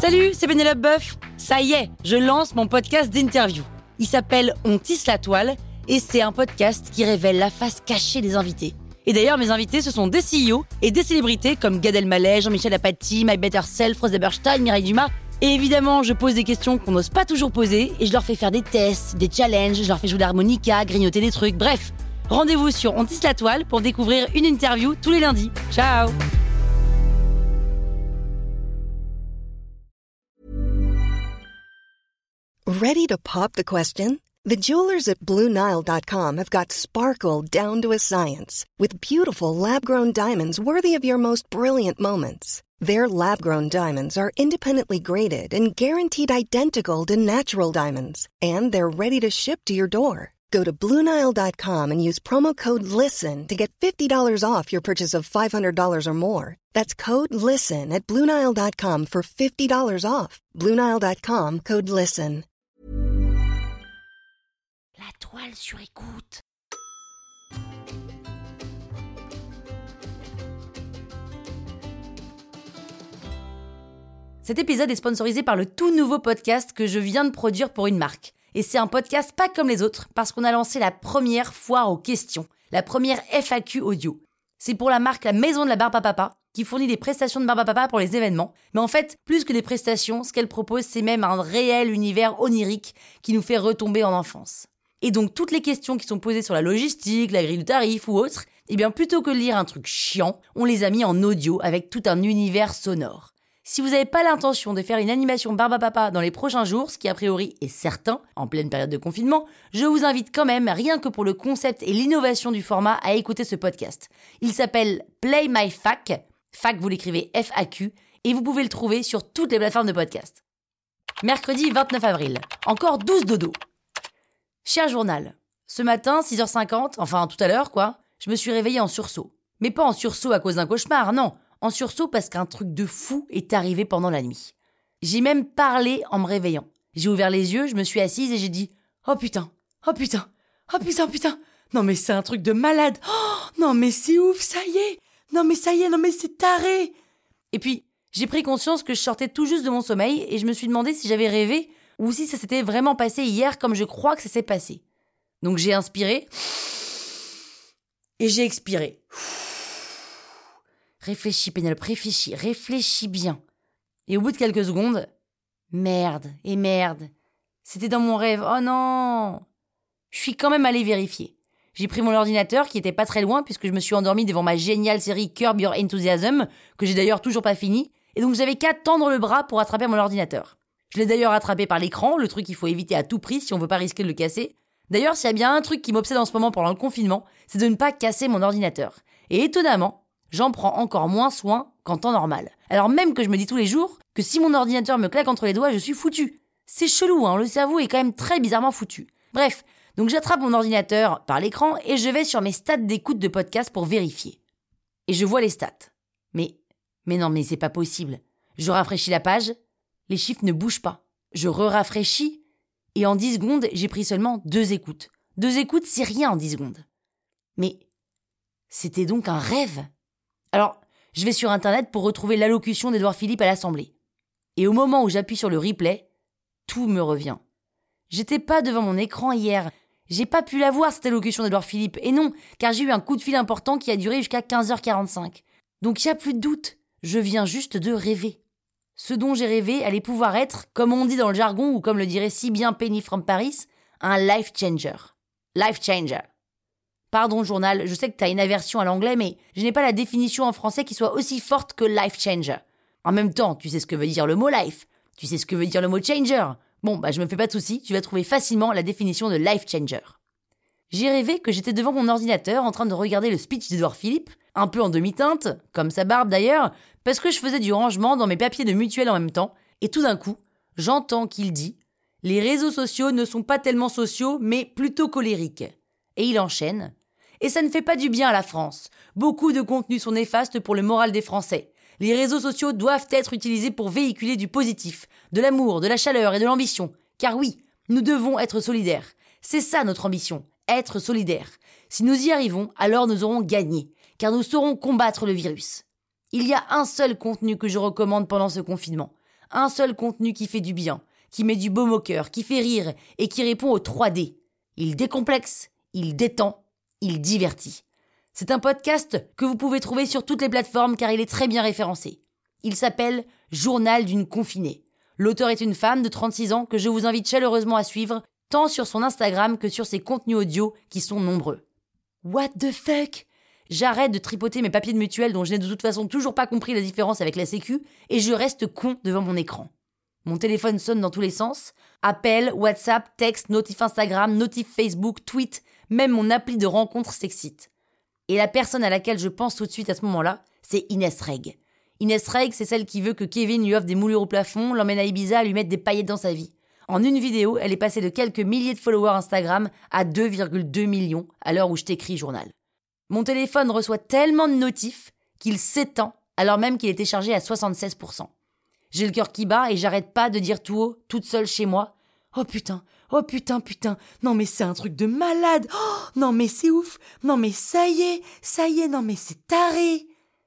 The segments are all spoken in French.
Salut, c'est Pénélope Boeuf. Ça y est, je lance mon podcast d'interview. Il s'appelle On tisse la toile et c'est un podcast qui révèle la face cachée des invités. Et d'ailleurs, mes invités, ce sont des CEO et des célébrités comme Gad Elmaleh, Jean-Michel Apathy, My Better Self, Rose Eberstein, Mireille Dumas. Et évidemment, je pose des questions qu'on n'ose pas toujours poser et je leur fais faire des tests, des challenges, je leur fais jouer de l'harmonica, grignoter des trucs, bref. Rendez-vous sur On tisse la toile pour découvrir une interview tous les lundis. Ciao! Ready to pop the question? The jewelers at BlueNile.com have got sparkle down to a science with beautiful lab-grown diamonds worthy of your most brilliant moments. Their lab-grown diamonds are independently graded and guaranteed identical to natural diamonds, and they're ready to ship to your door. Go to BlueNile.com and use promo code LISTEN to get $50 off your purchase of $500 or more. That's code LISTEN at BlueNile.com for $50 off. BlueNile.com, code LISTEN. La toile sur écoute. Cet épisode est sponsorisé par le tout nouveau podcast que je viens de produire pour une marque. Et c'est un podcast pas comme les autres parce qu'on a lancé la première foire aux questions, la première FAQ audio. C'est pour la marque La Maison de la Barbe à Papa qui fournit des prestations de barbe à papa pour les événements. Mais en fait, plus que des prestations, ce qu'elle propose, c'est même un réel univers onirique qui nous fait retomber en enfance. Et donc, toutes les questions qui sont posées sur la logistique, la grille de tarifs ou autres, eh bien, plutôt que de lire un truc chiant, on les a mis en audio avec tout un univers sonore. Si vous n'avez pas l'intention de faire une animation barbe à papa dans les prochains jours, ce qui a priori est certain, en pleine période de confinement, je vous invite quand même, rien que pour le concept et l'innovation du format, à écouter ce podcast. Il s'appelle Play My Fac, fac vous l'écrivez FAQ, et vous pouvez le trouver sur toutes les plateformes de podcast. Mercredi 29 avril, encore 12 dodo. Cher journal, ce matin, 6h50, enfin tout à l'heure quoi, je me suis réveillée en sursaut. Mais pas en sursaut à cause d'un cauchemar, non, en sursaut parce qu'un truc de fou est arrivé pendant la nuit. J'ai même parlé en me réveillant. J'ai ouvert les yeux, je me suis assise et j'ai dit « Oh putain, oh putain, oh putain, putain, non mais c'est un truc de malade, oh non mais c'est ouf, ça y est, non mais ça y est, non mais c'est taré !» Et puis, j'ai pris conscience que je sortais tout juste de mon sommeil et je me suis demandé si j'avais rêvé ou si ça s'était vraiment passé hier comme je crois que ça s'est passé. Donc j'ai inspiré et j'ai expiré. Réfléchis Pénélope, réfléchis bien. Et au bout de quelques secondes, merde, c'était dans mon rêve, oh non. Je suis quand même allée vérifier. J'ai pris mon ordinateur qui était pas très loin puisque je me suis endormie devant ma géniale série Curb Your Enthusiasm, que j'ai d'ailleurs toujours pas fini, et donc j'avais qu'à tendre le bras pour attraper mon ordinateur. Je l'ai d'ailleurs attrapé par l'écran, le truc qu'il faut éviter à tout prix si on veut pas risquer de le casser. D'ailleurs, s'il y a bien un truc qui m'obsède en ce moment pendant le confinement, c'est de ne pas casser mon ordinateur. Et étonnamment, j'en prends encore moins soin qu'en temps normal. Alors même que je me dis tous les jours que si mon ordinateur me claque entre les doigts, je suis foutu. C'est chelou, hein, le cerveau est quand même très bizarrement foutu. Bref, donc j'attrape mon ordinateur par l'écran et je vais sur mes stats d'écoute de podcast pour vérifier. Et je vois les stats. Mais non, mais c'est pas possible. Je rafraîchis la page, les chiffres ne bougent pas. Je rafraîchis et en 10 secondes, j'ai pris seulement 2 écoutes. 2 écoutes, c'est rien en 10 secondes. Mais c'était donc un rêve. Alors, je vais sur Internet pour retrouver l'allocution d'Édouard Philippe à l'Assemblée. Et au moment où j'appuie sur le replay, tout me revient. J'étais pas devant mon écran hier. J'ai pas pu la voir, cette allocution d'Édouard Philippe. Et non, car j'ai eu un coup de fil important qui a duré jusqu'à 15h45. Donc il n'y a plus de doute. Je viens juste de rêver. Ce dont j'ai rêvé allait pouvoir être, comme on dit dans le jargon, ou comme le dirait si bien Penny from Paris, un life changer. Life changer. Pardon, journal, je sais que t'as une aversion à l'anglais, mais je n'ai pas la définition en français qui soit aussi forte que life changer. En même temps, tu sais ce que veut dire le mot life. Tu sais ce que veut dire le mot changer. Bon, je me fais pas de soucis, tu vas trouver facilement la définition de life changer. J'ai rêvé que j'étais devant mon ordinateur en train de regarder le speech d'Édouard Philippe, un peu en demi-teinte, comme sa barbe d'ailleurs, parce que je faisais du rangement dans mes papiers de mutuelle en même temps, et tout d'un coup, j'entends qu'il dit « Les réseaux sociaux ne sont pas tellement sociaux, mais plutôt colériques. » Et il enchaîne « Et ça ne fait pas du bien à la France. Beaucoup de contenus sont néfastes pour le moral des Français. Les réseaux sociaux doivent être utilisés pour véhiculer du positif, de l'amour, de la chaleur et de l'ambition. Car oui, nous devons être solidaires. C'est ça notre ambition, être solidaires. Si nous y arrivons, alors nous aurons gagné, car nous saurons combattre le virus. Il y a un seul contenu que je recommande pendant ce confinement. Un seul contenu qui fait du bien, qui met du baume au cœur, qui fait rire et qui répond aux 3D. Il décomplexe, il détend, il divertit. C'est un podcast que vous pouvez trouver sur toutes les plateformes car il est très bien référencé. Il s'appelle « Journal d'une confinée ». L'auteur est une femme de 36 ans que je vous invite chaleureusement à suivre, tant sur son Instagram que sur ses contenus audio qui sont nombreux. What the fuck ? J'arrête de tripoter mes papiers de mutuelle dont je n'ai de toute façon toujours pas compris la différence avec la sécu et je reste con devant mon écran. Mon téléphone sonne dans tous les sens. Appel, WhatsApp, texte, notif Instagram, notif Facebook, tweet, même mon appli de rencontre s'excite. Et la personne à laquelle je pense tout de suite à ce moment-là, c'est Inès Reg. Inès Reg, c'est celle qui veut que Kevin lui offre des moulures au plafond, l'emmène à Ibiza, lui mette des paillettes dans sa vie. En une vidéo, elle est passée de quelques milliers de followers Instagram à 2,2 millions à l'heure où je t'écris journal. Mon téléphone reçoit tellement de notifs qu'il s'éteint alors même qu'il était chargé à 76%. J'ai le cœur qui bat et j'arrête pas de dire tout haut, toute seule chez moi. Oh putain, non mais c'est un truc de malade, oh, non mais c'est ouf, non mais ça y est, non mais c'est taré.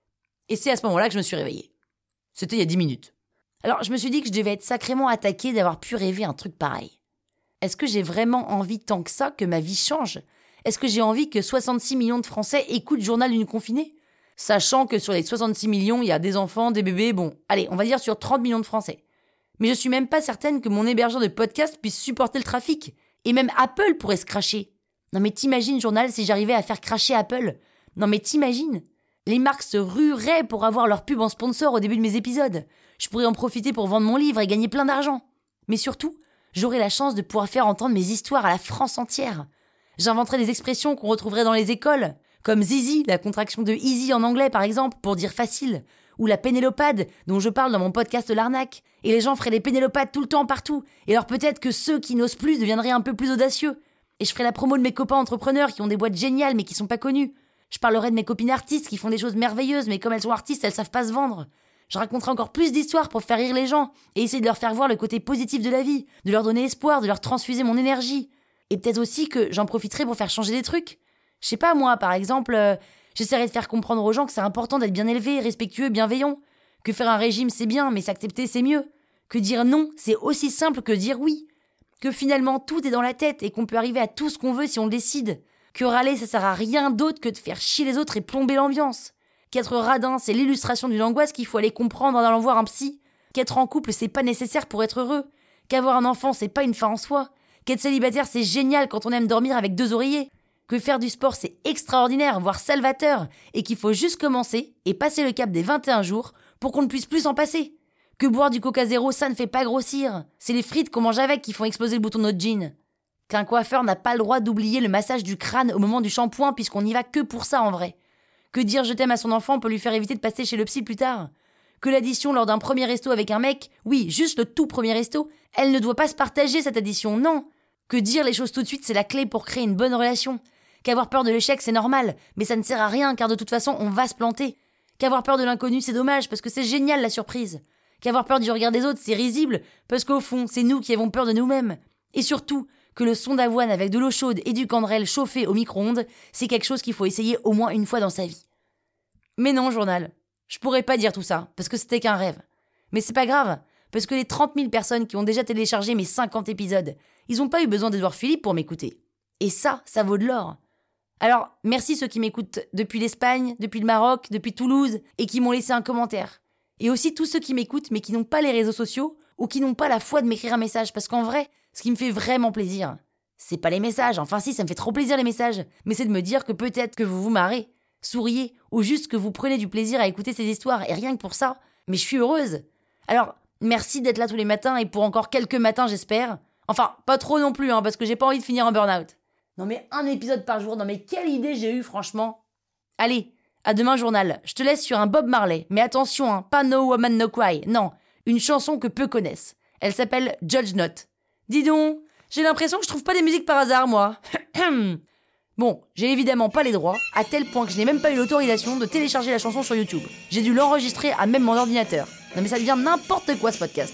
Et c'est à ce moment-là que je me suis réveillée. C'était il y a 10 minutes. Alors je me suis dit que je devais être sacrément attaquée d'avoir pu rêver un truc pareil. Est-ce que j'ai vraiment envie tant que ça que ma vie change ? Est-ce que j'ai envie que 66 millions de Français écoutent Journal d'une confinée ? Sachant que sur les 66 millions, il y a des enfants, des bébés, bon, allez, on va dire sur 30 millions de Français. Mais je suis même pas certaine que mon hébergeur de podcast puisse supporter le trafic. Et même Apple pourrait se cracher. Non mais t'imagines, Journal, si j'arrivais à faire cracher Apple ? Non mais t'imagines ? Les marques se rueraient pour avoir leur pub en sponsor au début de mes épisodes. Je pourrais en profiter pour vendre mon livre et gagner plein d'argent. Mais surtout, j'aurais la chance de pouvoir faire entendre mes histoires à la France entière. J'inventerais des expressions qu'on retrouverait dans les écoles, comme zizi, la contraction de easy en anglais par exemple, pour dire facile, ou la pénélopade, dont je parle dans mon podcast L'Arnaque, et les gens feraient des pénélopades tout le temps partout, et alors peut-être que ceux qui n'osent plus deviendraient un peu plus audacieux. Et je ferais la promo de mes copains entrepreneurs qui ont des boîtes géniales mais qui sont pas connus. Je parlerai de mes copines artistes qui font des choses merveilleuses mais comme elles sont artistes, elles savent pas se vendre. Je raconterai encore plus d'histoires pour faire rire les gens et essayer de leur faire voir le côté positif de la vie, de leur donner espoir, de leur transfuser mon énergie. Et peut-être aussi que j'en profiterai pour faire changer des trucs. Je sais pas moi, par exemple, j'essaierai de faire comprendre aux gens que c'est important d'être bien élevé, respectueux, bienveillant. Que faire un régime c'est bien, mais s'accepter c'est mieux. Que dire non c'est aussi simple que dire oui. Que finalement tout est dans la tête et qu'on peut arriver à tout ce qu'on veut si on le décide. Que râler ça sert à rien d'autre que de faire chier les autres et plomber l'ambiance. Qu'être radin c'est l'illustration d'une angoisse qu'il faut aller comprendre en allant voir un psy. Qu'être en couple c'est pas nécessaire pour être heureux. Qu'avoir un enfant c'est pas une fin en soi. Qu'être célibataire c'est génial quand on aime dormir avec 2 oreillers. Que faire du sport c'est extraordinaire, voire salvateur, et qu'il faut juste commencer et passer le cap des 21 jours pour qu'on ne puisse plus s'en passer. Que boire du Coca Zéro ça ne fait pas grossir. C'est les frites qu'on mange avec qui font exploser le bouton de notre jean. Qu'un coiffeur n'a pas le droit d'oublier le massage du crâne au moment du shampoing puisqu'on n'y va que pour ça en vrai. Que dire je t'aime à son enfant peut lui faire éviter de passer chez le psy plus tard. Que l'addition lors d'un premier resto avec un mec, oui, juste le tout premier resto, elle ne doit pas se partager cette addition, non. Que dire les choses tout de suite c'est la clé pour créer une bonne relation. Qu'avoir peur de l'échec c'est normal, mais ça ne sert à rien car de toute façon on va se planter. Qu'avoir peur de l'inconnu c'est dommage parce que c'est génial la surprise. Qu'avoir peur du regard des autres c'est risible parce qu'au fond c'est nous qui avons peur de nous-mêmes. Et surtout, que le son d'avoine avec de l'eau chaude et du candrel chauffé au micro-ondes, c'est quelque chose qu'il faut essayer au moins une fois dans sa vie. Mais non, journal, je pourrais pas dire tout ça, parce que c'était qu'un rêve. Mais c'est pas grave, parce que les 30 000 personnes qui ont déjà téléchargé mes 50 épisodes, ils ont pas eu besoin d'Edouard Philippe pour m'écouter. Et ça vaut de l'or. Alors, merci ceux qui m'écoutent depuis l'Espagne, depuis le Maroc, depuis Toulouse, et qui m'ont laissé un commentaire. Et aussi tous ceux qui m'écoutent, mais qui n'ont pas les réseaux sociaux, ou qui n'ont pas la foi de m'écrire un message, parce qu'en vrai, ce qui me fait vraiment plaisir, c'est pas les messages, enfin si, ça me fait trop plaisir les messages, mais c'est de me dire que peut-être que vous vous marrez, souriez, ou juste que vous prenez du plaisir à écouter ces histoires, et rien que pour ça, mais je suis heureuse. Alors, merci d'être là tous les matins, et pour encore quelques matins j'espère. Enfin, pas trop non plus, parce que j'ai pas envie de finir en burn-out. Non mais un épisode par jour, non mais quelle idée j'ai eue franchement. Allez, à demain journal, je te laisse sur un Bob Marley, mais attention, pas No Woman No Cry, non, une chanson que peu connaissent. Elle s'appelle Judge Not. Dis donc, j'ai l'impression que je trouve pas des musiques par hasard, moi. Bon, j'ai évidemment pas les droits, à tel point que je n'ai même pas eu l'autorisation de télécharger la chanson sur YouTube. J'ai dû l'enregistrer à même mon ordinateur. Non mais ça devient n'importe quoi ce podcast.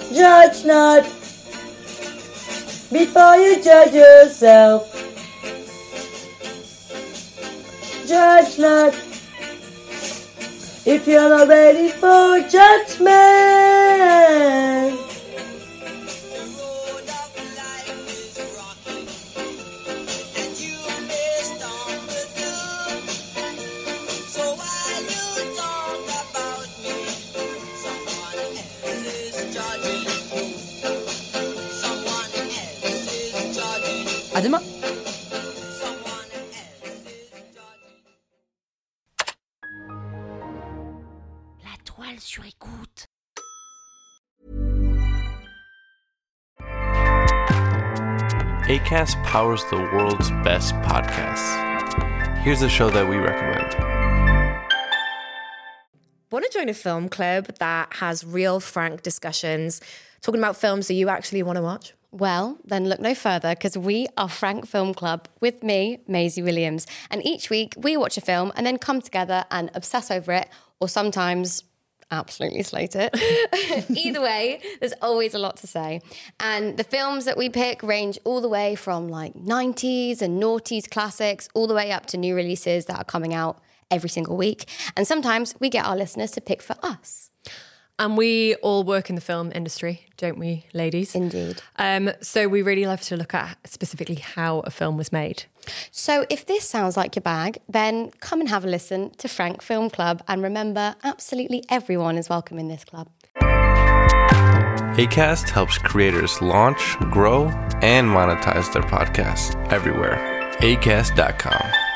Judge not before you judge yourself. Judge not if you're not ready for judgment. À demain. La toile sur écoute. Acast powers the world's best podcasts. Here's a show that we recommend. Want to join a film club that has real, frank discussions, talking about films that you actually want to watch? Well, then look no further, because we are Frank Film Club with me, Maisie Williams. And each week we watch a film and then come together and obsess over it, or sometimes absolutely slate it. Either way, there's always a lot to say. And the films that we pick range all the way from like 90s and noughties classics, all the way up to new releases that are coming out every single week. And sometimes we get our listeners to pick for us. And we all work in the film industry, don't we, ladies? Indeed. So we really love to look at specifically how a film was made. So if this sounds like your bag, then come and have a listen to Frank Film Club. And remember, absolutely everyone is welcome in this club. Acast helps creators launch, grow, and monetize their podcasts everywhere. Acast.com.